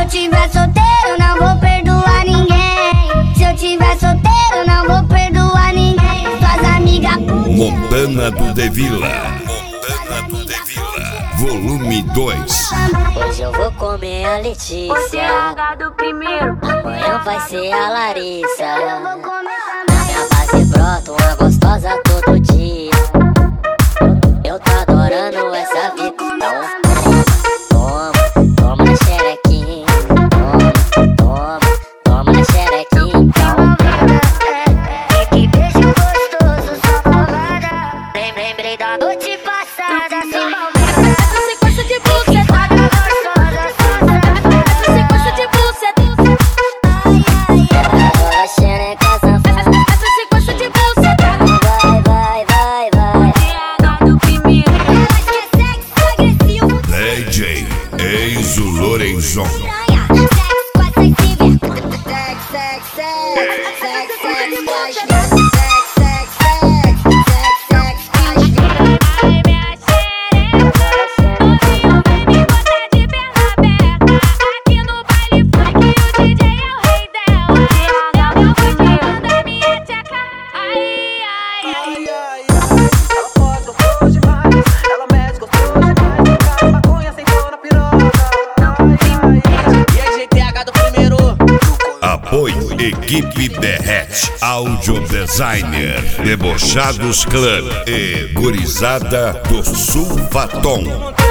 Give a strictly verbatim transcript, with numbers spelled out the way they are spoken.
eu tiver solteiro, não vou perdoar ninguém. Se eu tiver solteiro, não vou perdoar ninguém. Suas amigas putas. Montana do Devila. Montana do Devila. Volume dois. Hoje eu vou comer a Letícia. Você é H do primeiro. Amanhã vai ser a Larissa. Eu vou comer Na minha base brota uma gostosa todo dia. Eu tô adorando essa vida. Toma, toma na xerequinha. Toma, toma, toma na xerequinha. que beijo gostoso, só malvada. Lembrei da noite passada, só malvada. Essa sequência de buceta. Essa sequência de buceta. Agora xereca safada. Essa sequência de buceta. Vai, vai, vai, vai. H do primeiro. Ela quer sexo agressivo. D J Enzo Lorenzon. Sexo com essa sem vergonha. Sex, sex, sex, sex, sex, faz sex, sex, sex, sex, sex, faz Ai, minha xereca. Novinho vem me botar de perna aberta. Aqui no baile funk o D J é o rei dela. Eu não vou te mandar minha tcheca. Ai, ai, ai. Ela pode gostou demais, ela mexe gostou demais. Cara, maconha sentou na piroca. E aí, G T H do primeiro. Apoio Equipe Derrete, Audio Designer, Debochados Clã e Gurizada do Sulfatom.